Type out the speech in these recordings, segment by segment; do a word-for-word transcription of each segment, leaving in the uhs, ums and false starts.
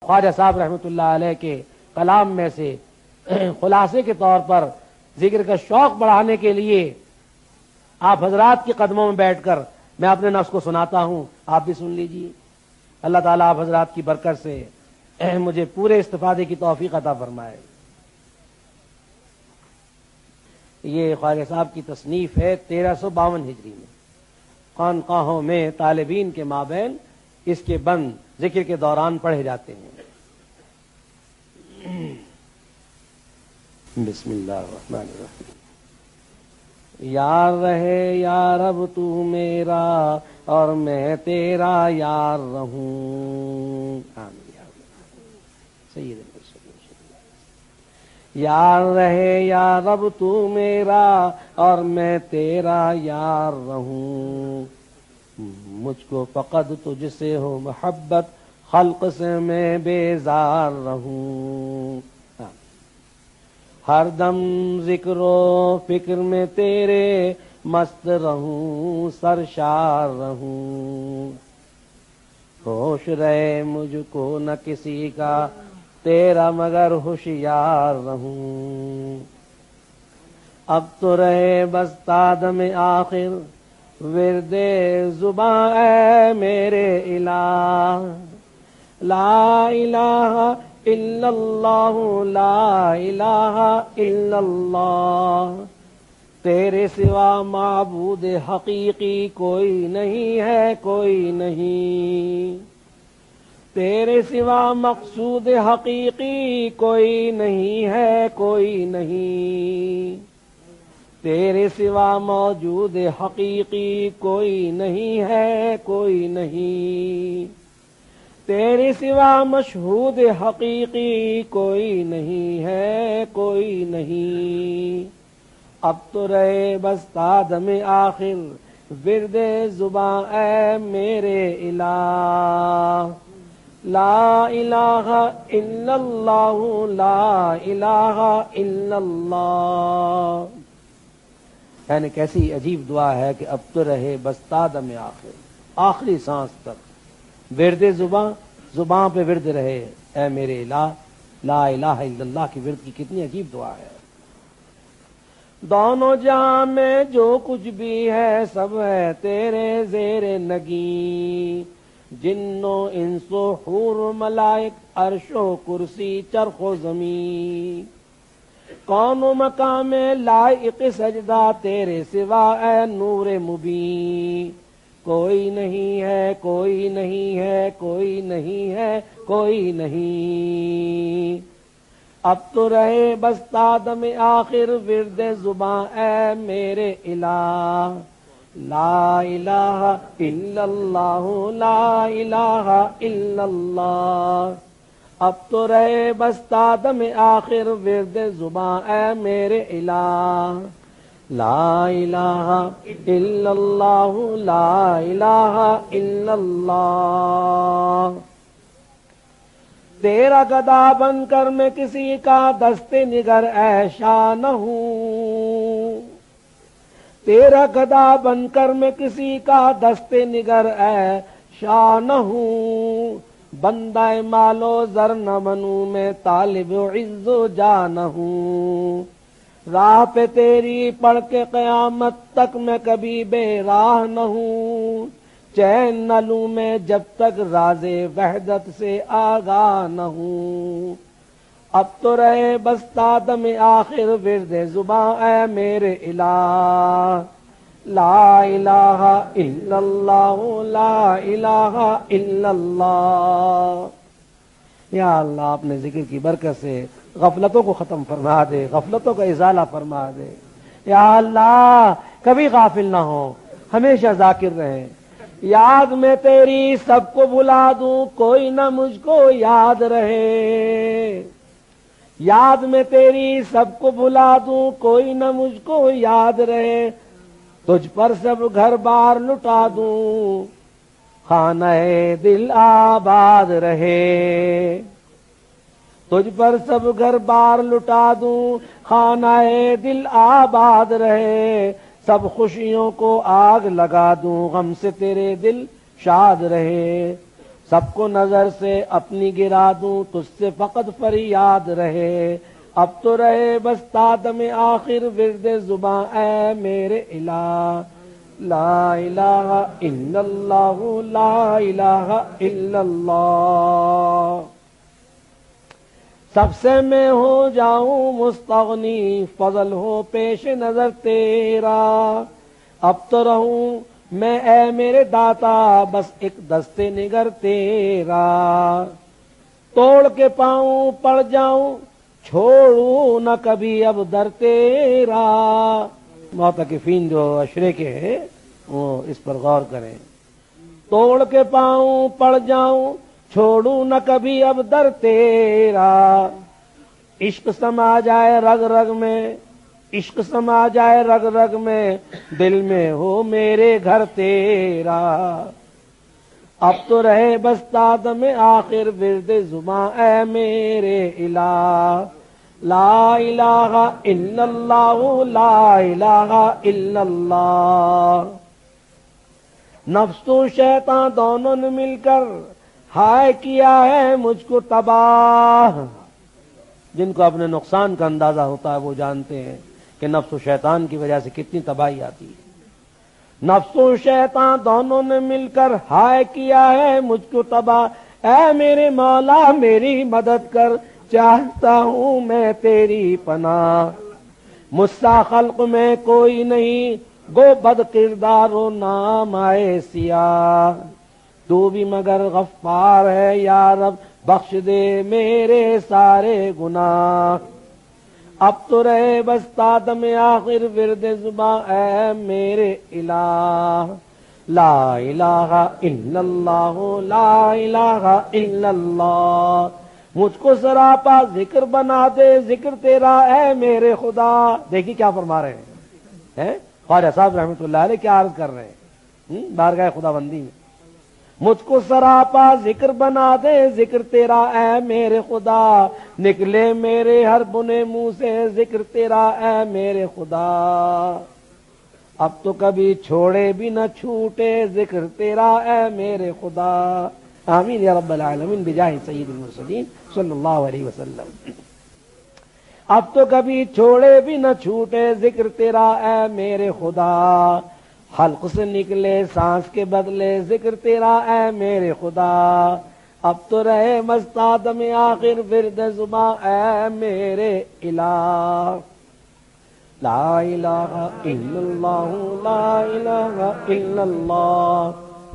خواجہ صاحب رحمۃ اللہ علیہ کے کلام میں سے خلاصے کے طور پر ذکر کا شوق بڑھانے کے لیے آپ حضرات کے قدموں میں بیٹھ کر میں اپنے نفس کو سناتا ہوں، آپ بھی سن لیجیے۔ اللہ تعالیٰ آپ حضرات کی برکت سے مجھے پورے استفادے کی توفیق عطا فرمائے۔ یہ خواجہ صاحب کی تصنیف ہے تیرہ سو باون ہجری میں، خانقاہوں میں طالبین کے مابین اس کے بند ذکر کے دوران پڑھے جاتے ہیں۔ بسم اللہ الرحمن الرحیم۔ یار رہے یا رب تو میرا اور میں تیرا یار رہوں، آمین یا رب۔ سید یار رہے یا رب تو میرا اور میں تیرا یار رہوں، مجھ کو فقط تجھ سے ہو محبت، خلق سے میں بیزار رہوں، ہر دم ذکر و فکر میں تیرے مست رہوں، سرشار رہوں، ہوش رہے مجھ کو نہ کسی کا تیرا مگر ہوشیار رہوں، اب تو رہے بس تادم آخر ورد زباں اے میرے الہ، لا الہ الا اللہ، لا الہ الا اللہ، تیرے سوا معبود حقیقی کوئی نہیں ہے، کوئی نہیں، تیرے سوا مقصود حقیقی کوئی نہیں ہے، کوئی نہیں، تیرے سوا موجود حقیقی کوئی نہیں ہے، کوئی نہیں، تیرے سوا مشہود حقیقی کوئی نہیں ہے، کوئی نہیں، اب تو رہے بس تادم آخر ورد زباں اے میرے الہ، لا الہ الا اللہ، لا الہ الا اللہ، یعنی کیسی عجیب دعا ہے کہ اب تو رہے بس تادم آخر، آخری سانس تک ورد زباں، زباں پہ ورد رہے اے میرے الہ، لا الہ الا اللہ کی ورد کی کتنی عجیب دعا ہے۔ دونوں جہاں میں جو کچھ بھی ہے سب ہے تیرے زیر نگیں، جن و انس و حور و ملائک، عرش و کرسی، چرخ و زمین، کون و مقام لائق سجدہ تیرے سوا اے نور مبین، کوئی نہیں ہے، کوئی نہیں ہے، کوئی نہیں ہے، کوئی نہیں، اب تو رہے بس تادم آخر ورد زباں اے میرے الہ، لا الہ الا اللہ، لا الہ الا اللہ، اب تو رہے بس تادم آخر ورد زباں اے میرے الہ، لا الہ الا اللہ، لا الہ الا اللہ، تیرا گدا بن کر میں کسی کا دست نگر ایشا نہ ہوں، تیرا گدا بن کر میں کسی کا دست نگر ایشا نہ ہوں، بندہ مال و زر نہ بنوں میں طالب عز و جاہ نہ ہوں، راہ پہ تیری پڑھ کے قیامت تک میں کبھی بے راہ نہ ہوں، چین نہ لوں میں جب تک راز وحدت سے آگاہ نہ ہوں، اب تو رہے بس تادم آخر ورد زباں اے میرے الہ، لا الہ الا اللہ، لا الہ الا اللہ، یا اللہ اپنے ذکر کی برکت سے غفلتوں کو ختم فرما دے، غفلتوں کا ازالہ فرما دے، یا اللہ کبھی غافل نہ ہو، ہمیشہ ذاکر رہے، یاد میں تیری سب کو بلا دوں کوئی نہ مجھ کو یاد رہے، یاد میں تیری سب کو بلا دوں کوئی نہ مجھ کو یاد رہے، تجھ پر سب گھر بار لٹا دوں خانہ دل آباد رہے، تجھ پر سب گھر بار لٹا دوں خانہ دل آباد رہے، سب خوشیوں کو آگ لگا دوں غم سے تیرے دل شاد رہے، سب کو نظر سے اپنی گرا دوں، تجھ سے فقط فریاد رہے، اب تو رہے بس تادم آخر ورد زباں اے میرے الہ، لا الہ الا اللہ لا الہ الا اللہ۔ سب سے میں ہو جاؤں مستغنی، فضل ہو پیش نظر تیرا، اب تو رہوں میں اے میرے داتا بس ایک دستے نگر تیرا، توڑ کے پاؤں پڑ جاؤں چھوڑوں نہ کبھی اب در تیرا۔ معتکفین جو اشرے کے ہیں وہ اس پر غور کریں، توڑ کے پاؤں پڑ جاؤں چھوڑوں نہ کبھی اب در تیرا، عشق سما جائے رگ رگ میں، عشق سما جائے رگ رگ میں، دل میں ہو میرے گھر تیرا، اب تو رہے بس تادم آخر ورد زباں اے میرے الہ، لا الہ الا اللہ لا الہ الا اللہ۔ نفس و شیطان دونوں نے مل کر ہائے کیا ہے مجھ کو تباہ، جن کو اپنے نقصان کا اندازہ ہوتا ہے وہ جانتے ہیں کہ نفس و شیطان کی وجہ سے کتنی تباہی آتی ہے۔ نفس و شیطان دونوں نے مل کر ہائے کیا ہے مجھ کو تباہ، اے میرے مولا میری مدد کر، چاہتا ہوں میں تیری پناہ، مجھ سا خلق میں کوئی نہیں، گو بد کردار و نام آئے سیاہ، تو بھی مگر غفار ہے یا رب، بخش دے میرے سارے گناہ، اب تو رہے بس تادم آخر ورد زباں اے میرے الہ، لا الہ الا اللہ لا الہ الا اللہ۔ مجھ کو سراپا ذکر بنا دے ذکر تیرا اے میرے خدا۔ دیکھیے کیا فرما رہے ہیں خواجہ صاحب رحمۃ اللہ علیہ، کیا عرض کر رہے ہیں بارگاہ خدا بندی میں، مجھ کو سراپا ذکر بنا دے ذکر تیرا اے میرے خدا، نکلے میرے ہر بنے منہ سے ذکر تیرا اے میرے خدا، اب تو کبھی چھوڑے بھی نہ چھوٹے ذکر تیرا اے میرے خدا، آمین یا رب العالمین بجاہ سید المرسلین صلی اللہ علیہ وسلم۔ اب تو کبھی چھوڑے بھی نہ چھوٹے ذکر تیرا اے میرے خدا، حلق سے نکلے سانس کے بدلے ذکر تیرا اے میرے خدا، اب تو رہے مستادم آخر ورد زباں اے میرے الہ، لا الہ الا اللہ لا الہ الا اللہ۔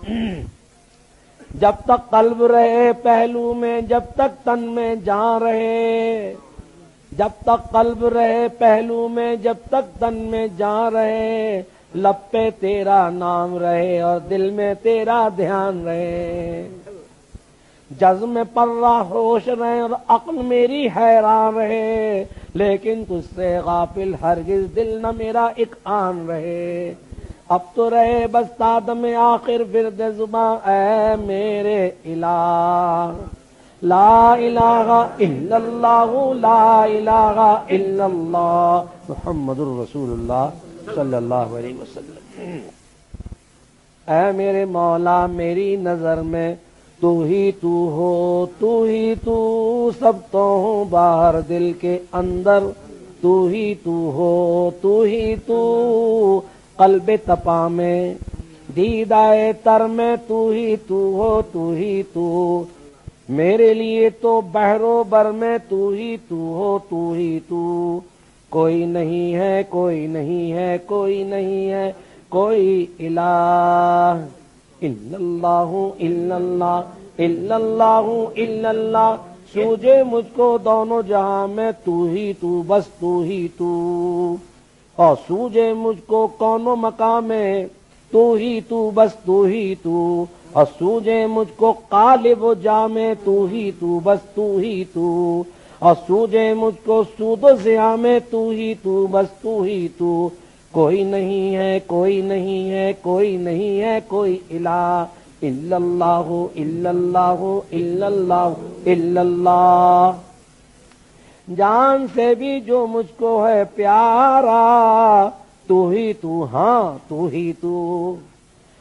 جب تک قلب رہے پہلو میں، جب تک تن میں جان رہے، جب تک قلب رہے پہلو میں، جب تک تن میں جان رہے، لب پہ تیرا نام رہے اور دل میں تیرا دھیان رہے، جزم میں پرہ ہوش رہے اور عقل میری حیران رہے، لیکن تجھ سے غافل ہرگز دل نہ میرا ایک آن رہے، اب تو رہے بس تادم آخر ورد زباں اے میرے الہ، لا الہ الا اللہ لا الہ الا اللہ محمد الرسول اللہ صلی اللہ علیہ وسلم۔ اے میرے مولا میری نظر میں تو ہی تو ہو، تو ہی تو سب تو ہوں باہر دل کے اندر، تو ہی تو ہو، تو ہی تو قلب تپا میں دیدائے تر میں، تو ہی تو ہو، تو ہی تو میرے لیے تو بحر و بر میں، تو ہی تو ہو، تو ہی تو کوئی نہیں ہے، کوئی نہیں ہے، کوئی نہیں ہے، کوئی الہ الا اللہ الا اللہ الا اللہ الا اللہ، سوجے مجھ کو دونوں جہاں میں تو ہی تو، بس تو ہی تو، اور سوجے مجھ کو کونوں مقام میں تو ہی تو، بس تو ہی تو، اور سوجے مجھ کو قالب و جامع تو ہی تو، بس تو ہی تو، اور سوجے مجھ کو سود و ضیاء میں تو ہی تو، بس تو ہی تو، کوئی نہیں ہے، کوئی نہیں ہے، کوئی نہیں ہے، کوئی الہ الا اللہ الا اللہ الا اللہ الا اللہ۔ جان سے بھی جو مجھ کو ہے پیارا تو ہی تو، ہاں تو ہی تو،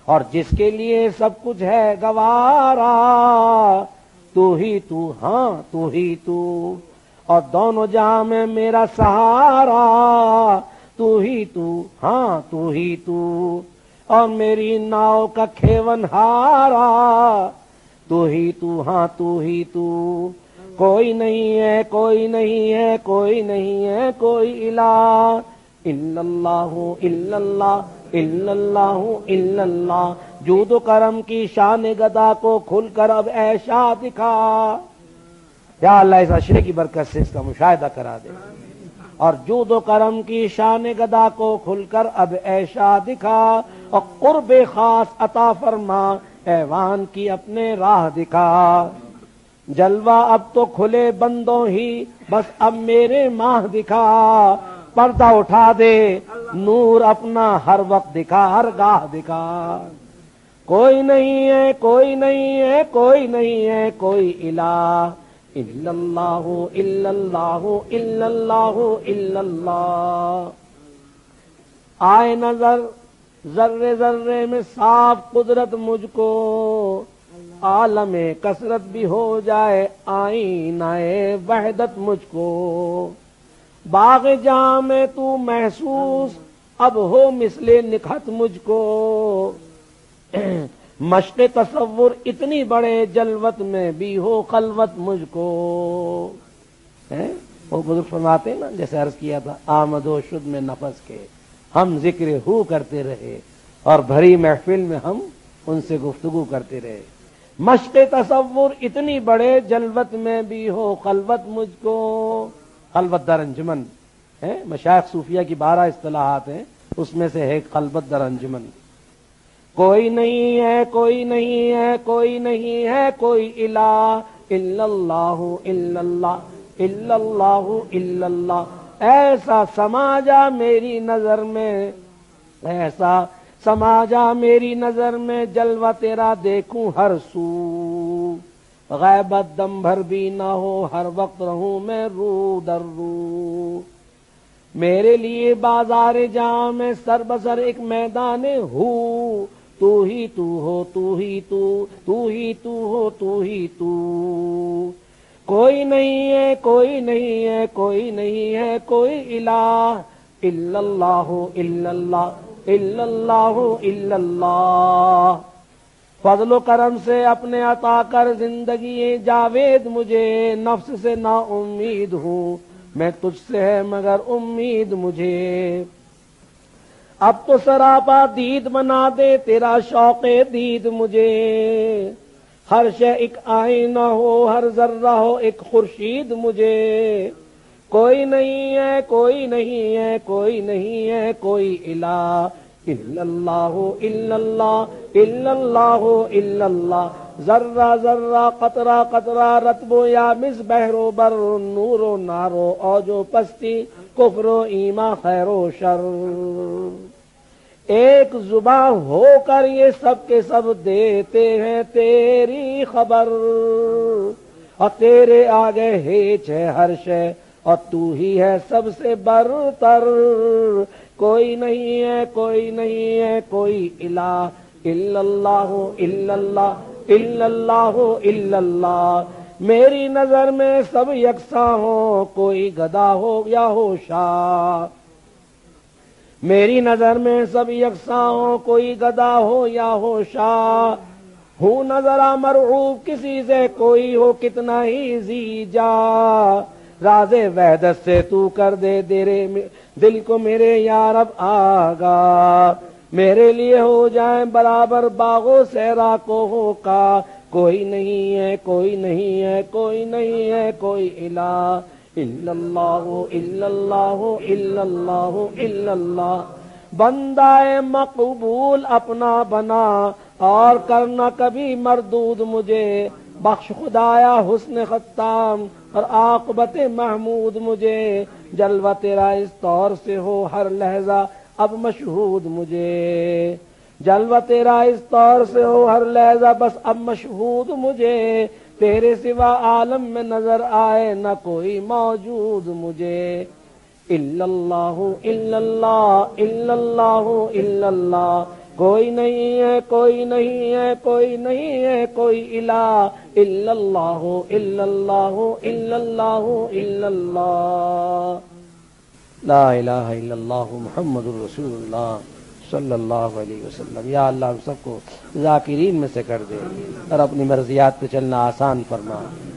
اور جس کے لیے سب کچھ ہے گوارا، تو ہی تو، ہاں تو ہی تو، اور دونوں جہاں میں میرا سہارا، تو ہی تو، ہاں تو ہی تو، اور میری ناؤ کا کھیون ہارا، تو ہی تو، ہاں تو ہی تو، کوئی نہیں ہے، کوئی نہیں ہے، کوئی نہیں ہے، کوئی الہ الا اللہ، الا اللہ، الا اللہ، الا اللہ۔ جود و کرم کی شان گدا کو کھل کر اب ایشا دکھا، یا اللہ اس اشرے کی برکت سے اس کا مشاہدہ کرا دے، اور جود و کرم کی شان گدا کو کھل کر اب ایشا دکھا، اور قرب خاص عطا فرما، ایوان کی اپنے راہ دکھا۔ جلوہ اب تو کھلے بندوں ہی بس اب میرے ماہ دکھا، پردہ اٹھا دے نور اپنا ہر وقت دکھا، ہر گاہ دکھا۔ کوئی نہیں ہے، کوئی نہیں ہے، کوئی نہیں ہے، کوئی الہ الا اللہ، الا اللہ، الا اللہ، الا اللہ۔ آئے نظر ذرے ذرے میں صاف قدرت مجھ کو، عالم کثرت بھی ہو جائے آئینہ وحدت مجھ کو، باغ جہاں میں تو محسوس اب ہو مثل نکھت مجھ کو، مشق تصور اتنی بڑے جلوت میں بھی ہو خلوت مجھ کو۔ وہ بزرگ فرماتے ہیں نا، جیسے عرض کیا تھا، آمد و شد میں نفس کے ہم ذکر ہو کرتے رہے، اور بھری محفل میں ہم ان سے گفتگو کرتے رہے، مشق تصور اتنی بڑے جلوت میں بھی ہو خلوت مجھ کو۔ خلوت در انجمن ہے، مشائخ صوفیہ کی بارہ اصطلاحات ہیں، اس میں سے ہے خلوت در انجمن۔ کوئی نہیں ہے، کوئی نہیں ہے، کوئی نہیں ہے، کوئی الہ الا اللہ، الا اللہ، الا اللہ، الا اللہ۔ ایسا سما جا میری نظر میں، ایسا سما جا میری نظر میں، جلوہ تیرا دیکھوں ہر سو، غیبت دم بھر بھی نہ ہو، ہر وقت رہوں میں رو در رو۔ میرے لیے بازار جہاں میں سر بسر ایک میدان ہو، تو ہی تو ہو، تو ہی تو، تو ہی تو ہو، تو ہی تو۔ کوئی نہیں ہے، کوئی نہیں ہے، کوئی نہیں ہے، کوئی الہ الا اللہ، الا اللہ، الا اللہ، الا اللہ۔ فضل و کرم سے اپنے عطا کر زندگی جاوید مجھے، نفس سے نا امید ہوں میں تجھ سے ہے مگر امید مجھے۔ اب تو سراپا دید بنا دے تیرا شوق دید مجھے، ہر شے ایک آئینہ ہو، ہر ذرہ ہو ایک خورشید مجھے۔ کوئی نہیں ہے، کوئی نہیں ہے، کوئی نہیں ہے، کوئی الہ الا اللہ، الا اللہ، الا اللہ، الا اللہ۔ ذرہ ذرہ قطرہ قطرہ، رطب و یابس، بحر و بر، نور و نارو، اوج و پستی، کفر و ایمان، خیر و شر، ایک زباں ہو کر یہ سب کے سب دیتے ہیں تیری خبر، اور تیرے آگے ہیچ ہے ہر شے، اور تو ہی ہے سب سے برتر۔ کوئی نہیں ہے، کوئی نہیں ہے، کوئی الہ الا اللہ، الا اللہ، الا اللہ، الا اللہ۔ میری نظر میں سب یکساں ہو، کوئی گدا ہو یا ہو شاہ، میری نظر میں سب یکساں ہو، کوئی گدا ہو یا ہو شاہ۔ ہوں نظر مرعوب کسی سے، کوئی ہو کتنا ہی ذی جا، راز وحدت سے تو کر دے دیرے دل کو میرے یا رب آگا، میرے لیے ہو جائیں برابر باغ و صحرا کو ہو کا۔ کوئی نہیں ہے، کوئی نہیں ہے، کوئی نہیں ہے، کوئی الہ الا اللہ، الا اللہ، الا اللہ، الا اللہ۔ بندہ مقبول اپنا بنا، اور کرنا کبھی مردود مجھے، بخش خدایا حسن ختام اور عاقبت محمود مجھے۔ جلوہ تیرا اس طور سے ہو ہر لحظہ اب مشہود مجھے، جلوہ تیرا اس طور سے ہو ہر لحظہ بس اب مشہود مجھے۔ تیرے سوا عالم میں نظر آئے نہ کوئی موجود مجھے۔ الا اللہ، الا اللہ، الا اللہ، الا اللہ۔ کوئی نہیں ہے کوئی نہیں ہے کوئی نہیں ہے کوئی الہ الا اللہ الا اللہ الا اللہ الا اللہ لا الہ الا اللہ محمد الرسول اللہ صلی اللہ علیہ وسلم۔ یا اللہ ہم سب کو ذاکرین میں سے کر دے اور اپنی مرضیات پہ چلنا آسان فرما۔